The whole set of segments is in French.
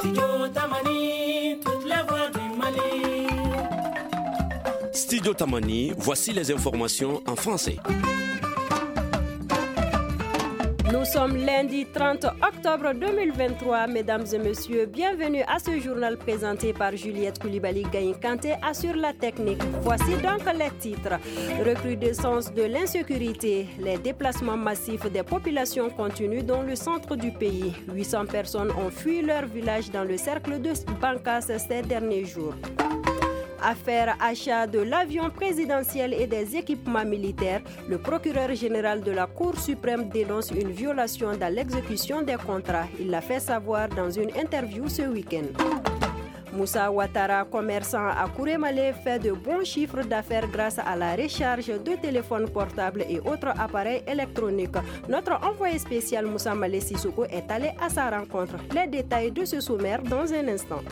Studio Tamani, toutes les voix du Mali. Studio Tamani, voici les informations en français. Nous sommes lundi 30 octobre 2023. Mesdames et messieurs, bienvenue à ce journal présenté par Juliette Koulibaly Gaïn-Kanté assure la technique. Voici donc les titres. Recrudescence de l'insécurité. Les déplacements massifs des populations continuent dans le centre du pays. 800 personnes ont fui leur village dans le cercle de Bankas ces derniers jours. Affaire achat de l'avion présidentiel et des équipements militaires, le procureur général de la Cour suprême dénonce une violation dans l'exécution des contrats. Il l'a fait savoir dans une interview ce week-end. Moussa Ouattara, commerçant à Kourémalé, fait de bons chiffres d'affaires grâce à la recharge de téléphones portables et autres appareils électroniques. Notre envoyé spécial Moussa Malé Sissoko est allé à sa rencontre. Les détails de ce sommaire dans un instant.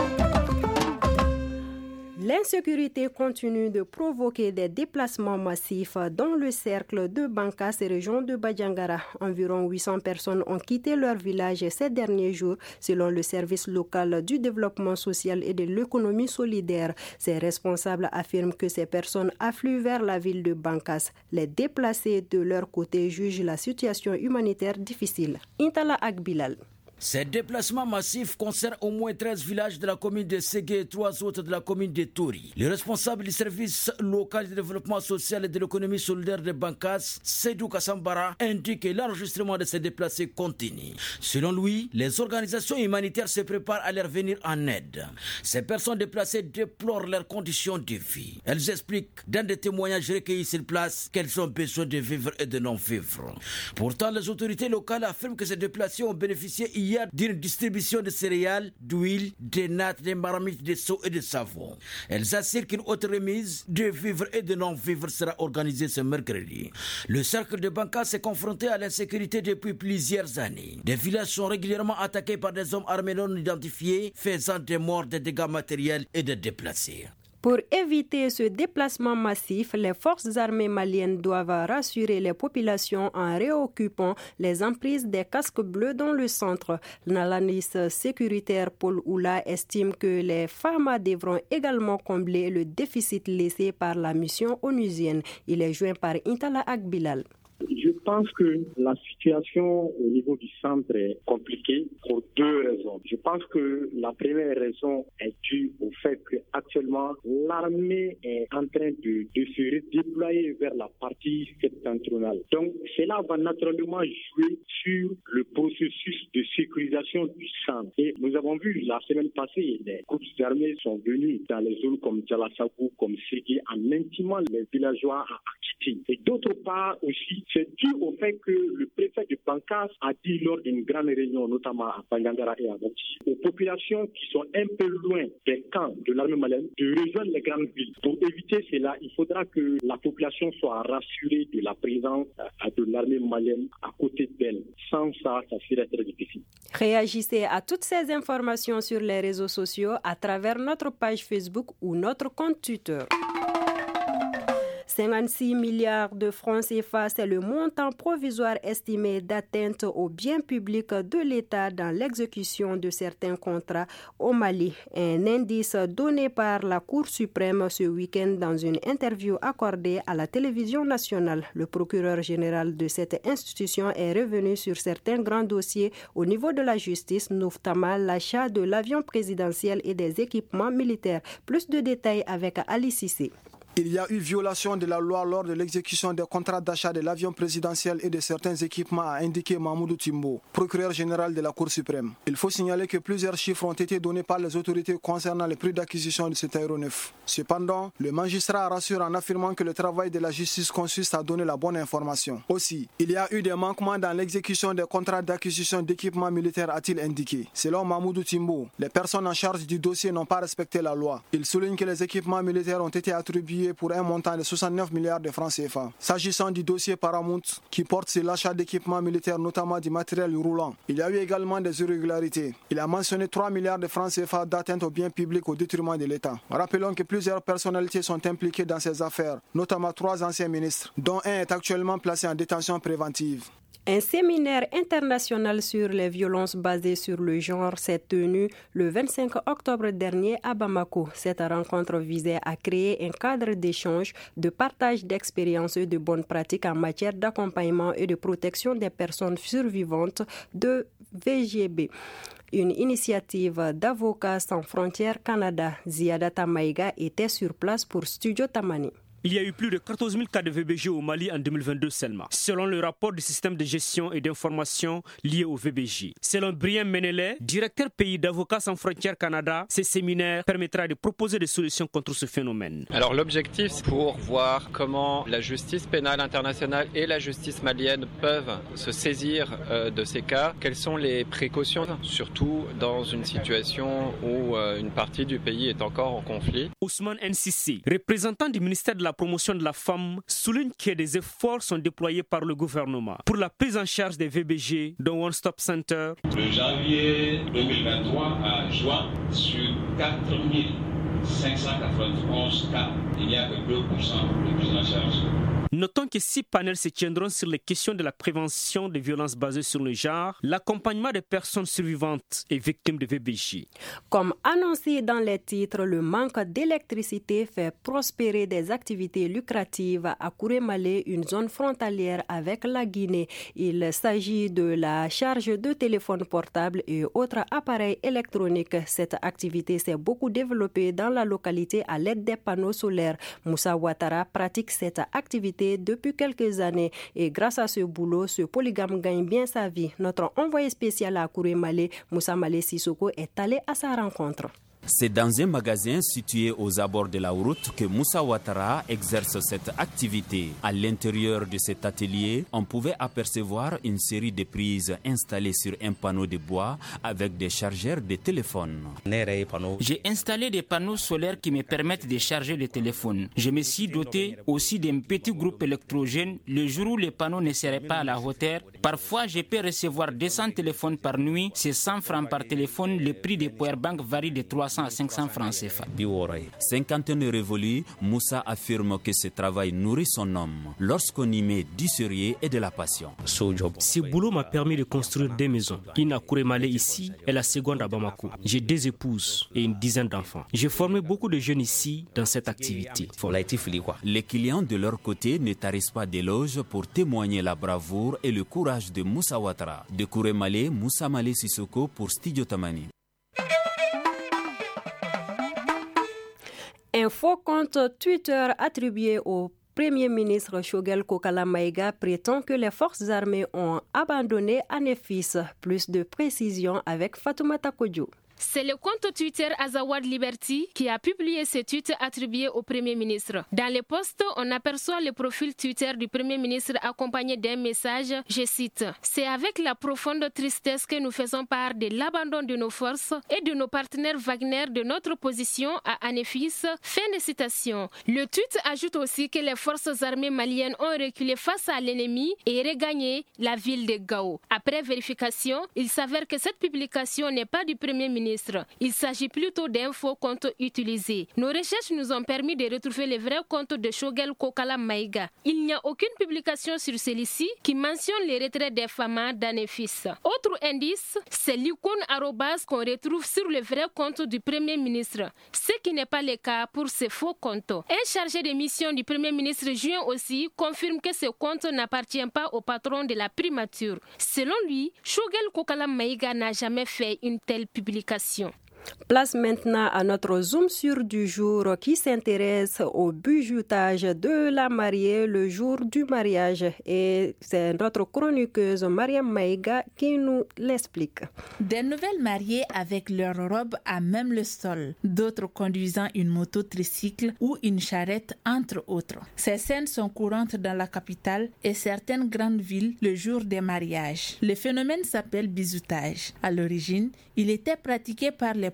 L'insécurité continue de provoquer des déplacements massifs dans le cercle de Bankas et région de Badjangara. Environ 800 personnes ont quitté leur village ces derniers jours, selon le service local du développement social et de l'économie solidaire. Ces responsables affirment que ces personnes affluent vers la ville de Bankas. Les déplacés, de leur côté, jugent la situation humanitaire difficile. Intala Akbilal. Ces déplacements massifs concernent au moins 13 villages de la commune de Ségué et 3 autres de la commune de Touri. Le responsable du service local de développement social et de l'économie solidaire de Bankas, Seydou Kassambara, indique que l'enregistrement de ces déplacés continue. Selon lui, les organisations humanitaires se préparent à leur venir en aide. Ces personnes déplacées déplorent leurs conditions de vie. Elles expliquent dans des témoignages recueillis sur place qu'elles ont besoin de vivre et de non-vivre. Pourtant, les autorités locales affirment que ces déplacés ont bénéficié hier d'une distribution de céréales, d'huile, de nattes, de marmites, de seaux et de savon. Elles assurent qu'une autre remise de vivre et de non-vivre sera organisée ce mercredi. Le cercle de Bankas s'est confronté à l'insécurité depuis plusieurs années. Des villages sont régulièrement attaqués par des hommes armés non identifiés, faisant des morts, des dégâts matériels et des déplacés. Pour éviter ce déplacement massif, les forces armées maliennes doivent rassurer les populations en réoccupant les emprises des casques bleus dans le centre. L'analyste sécuritaire Paul Oula estime que les FAMA devront également combler le déficit laissé par la mission onusienne. Il est joint par Intala Akbilal. Je pense que la situation au niveau du centre est compliquée pour deux raisons. Je pense que la première raison est due au fait qu'actuellement, l'armée est en train de se redéployer vers la partie septentrionale. Donc, cela va naturellement jouer sur le processus de sécurisation du centre. Et nous avons vu la semaine passée, les groupes armés sont venus dans les zones comme Djalassabou, comme Ségué, en intimant les villageois à Akiti. Et d'autre part aussi, c'est dû au fait que le préfet de Bankas a dit lors d'une grande réunion, notamment à Bangangara et à Bati, aux populations qui sont un peu loin des camps de l'armée malienne de rejoindre les grandes villes. Pour éviter cela, il faudra que la population soit rassurée de la présence de l'armée malienne à côté d'elle. Sans ça, ça serait très difficile. Réagissez à toutes ces informations sur les réseaux sociaux à travers notre page Facebook ou notre compte Twitter. 56 milliards de francs CFA, c'est le montant provisoire estimé d'atteinte aux biens publics de l'État dans l'exécution de certains contrats au Mali. Un indice donné par la Cour suprême ce week-end dans une interview accordée à la télévision nationale. Le procureur général de cette institution est revenu sur certains grands dossiers au niveau de la justice, notamment l'achat de l'avion présidentiel et des équipements militaires. Plus de détails avec Ali Cissé. Il y a eu violation de la loi lors de l'exécution des contrats d'achat de l'avion présidentiel et de certains équipements, a indiqué Mahmoudou Timbo, procureur général de la Cour suprême. Il faut signaler que plusieurs chiffres ont été donnés par les autorités concernant les prix d'acquisition de cet aéronef. Cependant, le magistrat rassure en affirmant que le travail de la justice consiste à donner la bonne information. Aussi, il y a eu des manquements dans l'exécution des contrats d'acquisition d'équipements militaires, a-t-il indiqué. Selon Mahmoudou Timbo, les personnes en charge du dossier n'ont pas respecté la loi. Il souligne que les équipements militaires ont été attribués pour un montant de 69 milliards de francs CFA. S'agissant du dossier Paramount, qui porte sur l'achat d'équipements militaires, notamment du matériel roulant, il y a eu également des irrégularités. Il a mentionné 3 milliards de francs CFA d'atteinte aux biens publics au détriment de l'État. Rappelons que plusieurs personnalités sont impliquées dans ces affaires, notamment 3 anciens ministres, dont un est actuellement placé en détention préventive. Un séminaire international sur les violences basées sur le genre s'est tenu le 25 octobre dernier à Bamako. Cette rencontre visait à créer un cadre d'échange, de partage d'expériences et de bonnes pratiques en matière d'accompagnement et de protection des personnes survivantes de VGB. Une initiative d'Avocats sans frontières Canada. Ziadata Maïga était sur place pour Studio Tamani. Il y a eu plus de 14 000 cas de VBG au Mali en 2022 seulement, selon le rapport du système de gestion et d'information lié au VBG. Selon Brian Menele, directeur pays d'Avocats sans frontières Canada, ce séminaire permettra de proposer des solutions contre ce phénomène. Alors l'objectif, c'est pour voir comment la justice pénale internationale et la justice malienne peuvent se saisir de ces cas. Quelles sont les précautions, surtout dans une situation où une partie du pays est encore en conflit. Ousmane Nsissi, représentant du ministère de la promotion de la femme, souligne que des efforts sont déployés par le gouvernement pour la prise en charge des VBG dans One Stop Center. De janvier 2023 à juin, sur 4591 cas, il n'y a que 2% de prise en charge. Notons que 6 panels se tiendront sur les questions de la prévention des violences basées sur le genre, l'accompagnement des personnes survivantes et victimes de VBG. Comme annoncé dans les titres, le manque d'électricité fait prospérer des activités lucratives à Kourémalé, une zone frontalière avec la Guinée. Il s'agit de la charge de téléphones portables et autres appareils électroniques. Cette activité s'est beaucoup développée dans la localité à l'aide des panneaux solaires. Moussa Ouattara pratique cette activité depuis quelques années et grâce à ce boulot, ce polygame gagne bien sa vie. Notre envoyé spécial à Kourémalé, Moussa Malé Sissoko, est allé à sa rencontre. C'est dans un magasin situé aux abords de la route que Moussa Ouattara exerce cette activité. À l'intérieur de cet atelier, on pouvait apercevoir une série de prises installées sur un panneau de bois avec des chargeurs de téléphone. J'ai installé des panneaux solaires qui me permettent de charger le téléphone. Je me suis doté aussi d'un petit groupe électrogène le jour où les panneaux ne seraient pas à la hauteur. Parfois, je peux recevoir 200 téléphones par nuit. C'est 100 francs par téléphone. Le prix des powerbanks varie de 300 à 500 francs CFA. Cinquantaine révolue, Moussa affirme que ce travail nourrit son homme lorsqu'on y met du sérieux et de la passion. Ce boulot m'a permis de construire 2 maisons. Une à Kourémalé ici et la seconde à Bamako. J'ai 2 épouses et une dizaine d'enfants. J'ai formé beaucoup de jeunes ici dans cette activité. Les clients de leur côté ne tarissent pas d'éloges pour témoigner la bravoure et le courage de Moussa Ouattara. De Kourémalé, Moussa Malé Sissoko pour Studio Tamani. Un faux compte Twitter attribué au Premier ministre Choguel Kokala Maïga prétend que les forces armées ont abandonné Anefis. Plus de précisions avec Fatoumata Kodjo. C'est le compte Twitter Azawad Liberty qui a publié ce tweet attribué au Premier ministre. Dans les posts, on aperçoit le profil Twitter du Premier ministre accompagné d'un message, je cite, « C'est avec la profonde tristesse que nous faisons part de l'abandon de nos forces et de nos partenaires Wagner de notre position à Anefis. » Fin de citation. Le tweet ajoute aussi que les forces armées maliennes ont reculé face à l'ennemi et regagné la ville de Gao. Après vérification, il s'avère que cette publication n'est pas du Premier ministre. Il s'agit plutôt d'un faux compte utilisé. Nos recherches nous ont permis de retrouver le vrai compte de Choguel Kokala Maïga. Il n'y a aucune publication sur celui-ci qui mentionne les retraits des femmes d'Anefis. Autre indice, c'est l'icône arrobas qu'on retrouve sur le vrai compte du Premier ministre, ce qui n'est pas le cas pour ce faux compte. Un chargé de mission du Premier ministre Juin aussi confirme que ce compte n'appartient pas au patron de la primature. Selon lui, Choguel Kokala Maïga n'a jamais fait une telle publication. Place maintenant à notre zoom sur du jour qui s'intéresse au bijoutage de la mariée le jour du mariage. Et c'est notre chroniqueuse Mariam Maïga qui nous l'explique. Des nouvelles mariées avec leurs robes à même le sol, d'autres conduisant une moto tricycle ou une charrette entre autres. Ces scènes sont courantes dans la capitale et certaines grandes villes le jour des mariages. Le phénomène s'appelle bijoutage. À l'origine, il était pratiqué par les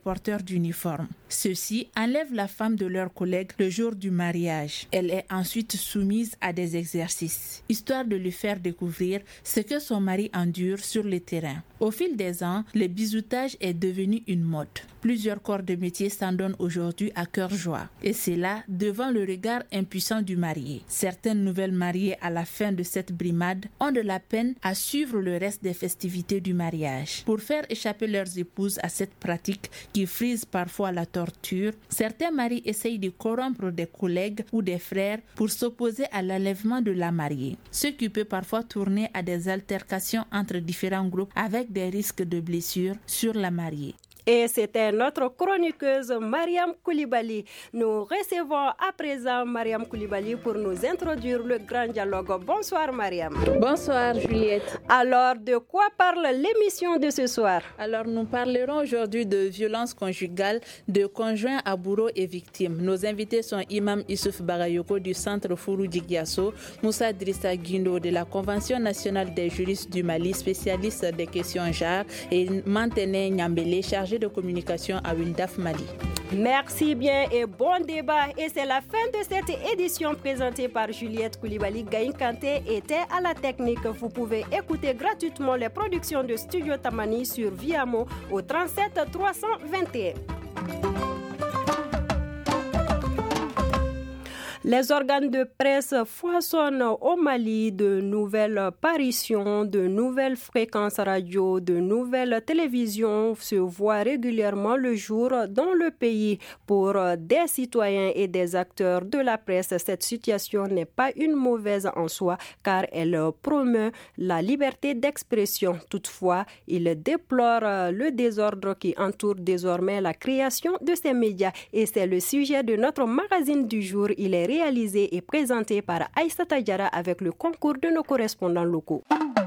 porteurs d'uniformes. Ceux-ci enlèvent la femme de leur collègue le jour du mariage. Elle est ensuite soumise à des exercices, histoire de lui faire découvrir ce que son mari endure sur le terrain. Au fil des ans, le bisoutage est devenu une mode. Plusieurs corps de métier s'en donnent aujourd'hui à cœur joie. Et c'est là, devant le regard impuissant du marié. Certaines nouvelles mariées à la fin de cette brimade ont de la peine à suivre le reste des festivités du mariage. Pour faire échapper leurs épouses à cette pratique qui frise parfois la torture, certains maris essayent de corrompre des collègues ou des frères pour s'opposer à l'enlèvement de la mariée. Ce qui peut parfois tourner à des altercations entre différents groupes avec des risques de blessures sur la mariée. Et c'était notre chroniqueuse Mariam Koulibaly. Nous recevons à présent Mariam Koulibaly pour nous introduire le grand dialogue. Bonsoir Mariam. Bonsoir Juliette. Alors, de quoi parle l'émission de ce soir? Alors, nous parlerons aujourd'hui de violences conjugales, de conjoints à bourreaux et victimes. Nos invités sont Imam Issouf Bagayoko du Centre Fourou Djigiasso, Moussa Drissa Guindo de la Convention nationale des juristes du Mali, spécialiste des questions genre, et Mantene Nyambele, chargé de communication à Windaf Mali. Merci bien et bon débat. Et c'est la fin de cette édition présentée par Juliette Koulibaly. Gaïn Kanté était à la technique. Vous pouvez écouter gratuitement les productions de Studio Tamani sur Viamo au 37 321. Les organes de presse foisonnent au Mali, de nouvelles parutions, de nouvelles fréquences radio, de nouvelles télévisions se voient régulièrement le jour dans le pays. Pour des citoyens et des acteurs de la presse, cette situation n'est pas une mauvaise en soi car elle promeut la liberté d'expression. Toutefois, il déplore le désordre qui entoure désormais la création de ces médias et c'est le sujet de notre magazine du jour. Il est réalisé et présenté par Aïssata Diarra avec le concours de nos correspondants locaux.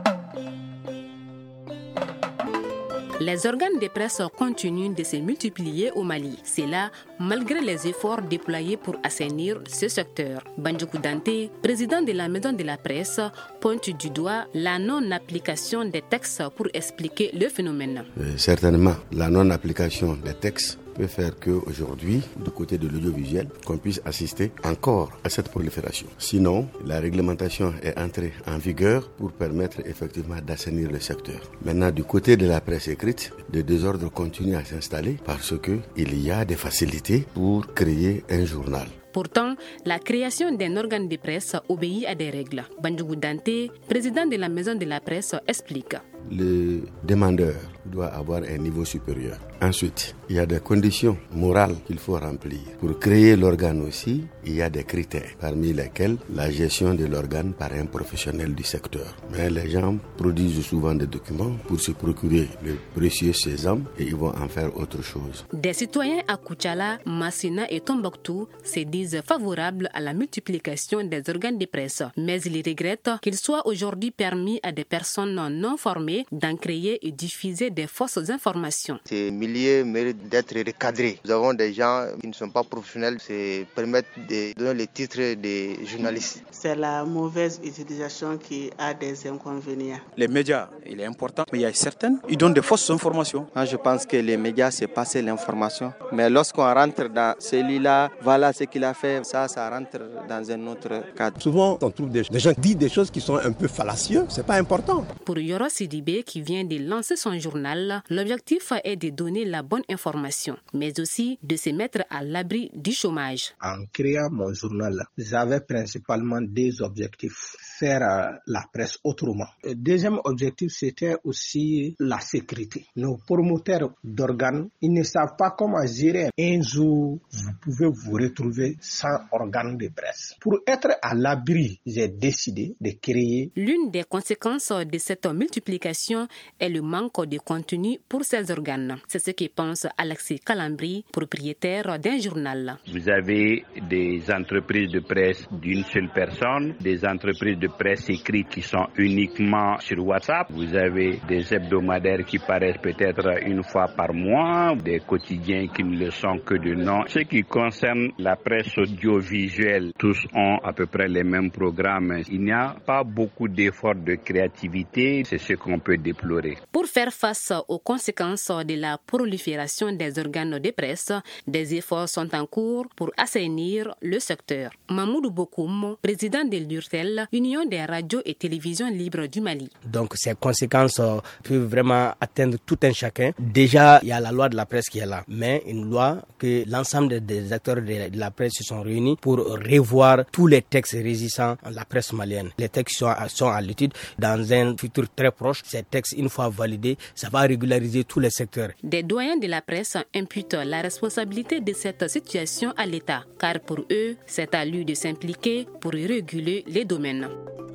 Les organes de presse continuent de se multiplier au Mali. C'est là, malgré les efforts déployés pour assainir ce secteur. Bandjougou Dante, président de la Maison de la Presse, pointe du doigt la non-application des textes pour expliquer le phénomène. Certainement, la non-application des textes peut faire qu'aujourd'hui, du côté de l'audiovisuel, qu'on puisse assister encore à cette prolifération. Sinon, la réglementation est entrée en vigueur pour permettre effectivement d'assainir le secteur. Maintenant, du côté de la presse écrite, le désordre continue à s'installer parce qu'il y a des facilités pour créer un journal. Pourtant, la création d'un organe de presse obéit à des règles. Bandjougou Dante, président de la Maison de la Presse, explique. Le demandeur doit avoir un niveau supérieur. Ensuite, il y a des conditions morales qu'il faut remplir. Pour créer l'organe aussi, il y a des critères, parmi lesquels la gestion de l'organe par un professionnel du secteur. Mais les gens produisent souvent des documents pour se procurer le précieux sésame et ils vont en faire autre chose. Des citoyens à Koutchala, Massina et Tombouctou se disent favorables à la multiplication des organes de presse. Mais ils regrettent qu'il soit aujourd'hui permis à des personnes non formées d'en créer et diffuser des fausses informations. Ces milieux méritent d'être recadrés. Nous avons des gens qui ne sont pas professionnels, se permettent de donner les titres des journalistes. C'est la mauvaise utilisation qui a des inconvénients. Les médias, il est important, mais il y a certaines, ils donnent des fausses informations. Moi, je pense que les médias, c'est passer l'information. Mais lorsqu'on rentre dans celui-là, voilà ce qu'il a fait, ça rentre dans un autre cadre. Souvent, on trouve des gens qui disent des choses qui sont un peu fallacieuses, c'est pas important. Pour Yoro Sidibé, qui vient de lancer son journal, l'objectif est de donner la bonne information, mais aussi de se mettre à l'abri du chômage. En créant mon journal, j'avais principalement deux objectifs. Faire la presse autrement. Le deuxième objectif, c'était aussi la sécurité. Nos promoteurs d'organes, ils ne savent pas comment gérer. Un jour, vous pouvez vous retrouver sans organe de presse. Pour être à l'abri, j'ai décidé de créer. L'une des conséquences de cette multiplication est le manque de contenu pour ces organes. C'est ce que pense Alexis Calambri, propriétaire d'un journal. Vous avez des entreprises de presse d'une seule personne, des entreprises de presse écrite qui sont uniquement sur WhatsApp. Vous avez des hebdomadaires qui paraissent peut-être une fois par mois, des quotidiens qui ne le sont que de nom. Ce qui concerne la presse presse audiovisuelle, tous ont à peu près les mêmes programmes. Il n'y a pas beaucoup d'efforts de créativité, c'est ce qu'on peut déplorer. Pour faire face aux conséquences de la prolifération des organes de presse, des efforts sont en cours pour assainir le secteur. Mamoudou Bokoum, président de l'URTEL, Union des radios et télévisions libres du Mali. Donc ces conséquences peuvent vraiment atteindre tout un chacun. Déjà, il y a la loi de la presse qui est là, mais une loi que l'ensemble des acteurs de la presse se sont réunis pour revoir tous les textes régissant la presse malienne. Les textes sont à l'étude. Dans un futur très proche, ces textes, une fois validés, ça va régulariser tous les secteurs. Des doyens de la presse imputent la responsabilité de cette situation à l'État, car pour eux, c'est à lui de s'impliquer pour réguler les domaines.